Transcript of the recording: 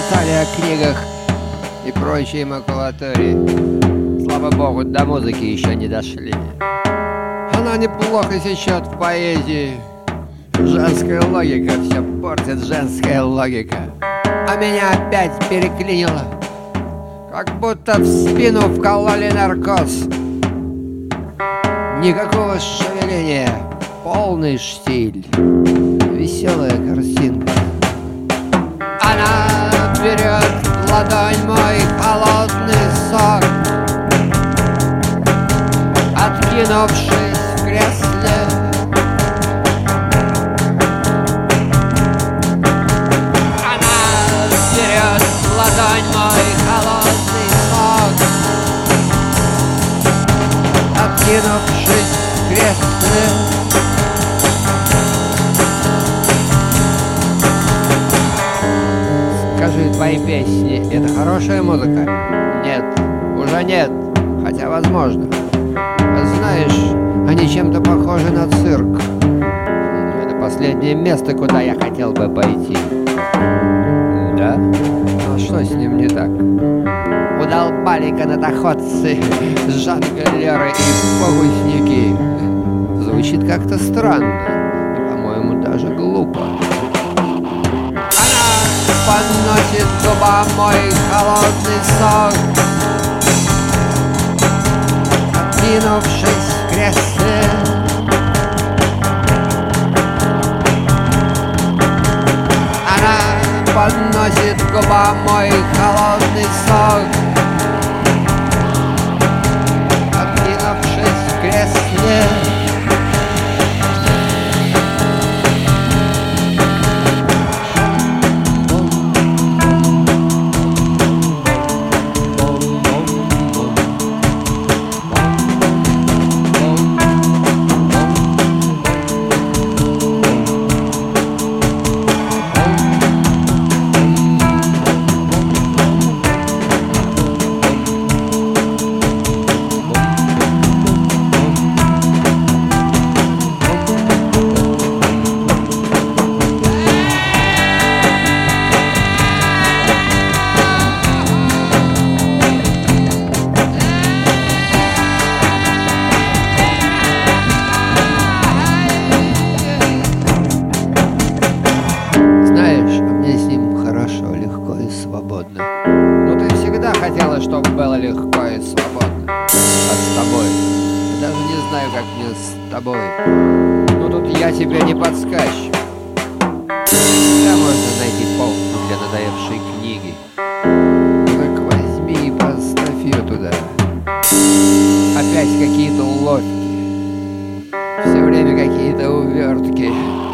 болтали о книгах и прочей макулатуре. Слава богу, до музыки еще не дошли. Она неплохо сечет в поэзии. Женская логика, все портит женская логика. А меня опять переклинило, как будто в спину вкололи наркоз. Никакого шевеления, полный штиль, веселая картинка. Она берет в ладонь мой холодный сок, откинувшись в кресле. Она берет в ладонь мой холодный сок, откинувшись в кресле. Скажи, твои песни — это хорошая музыка? Нет, уже нет, хотя возможно. Знаешь, они чем-то похожи на цирк. Это последнее место, куда я хотел бы пойти. Да? А что с ним не так? Удолбали канатоходцы, жонглеры и фокусники. Звучит как-то странно и, по-моему, даже глупо. Она подносит к губам мой холодный сок, откинувшись в кресле. Она подносит к губам мой холодный сок, откинувшись в кресле. Ну ты всегда хотела, чтобы было легко и свободно. А с тобой? Я даже не знаю, как мне с тобой. Но тут я тебе не подскажу. Всегда можно найти полку для надоевшей книги. Так возьми и поставь ее туда. Опять какие-то уловки. Все время какие-то увертки.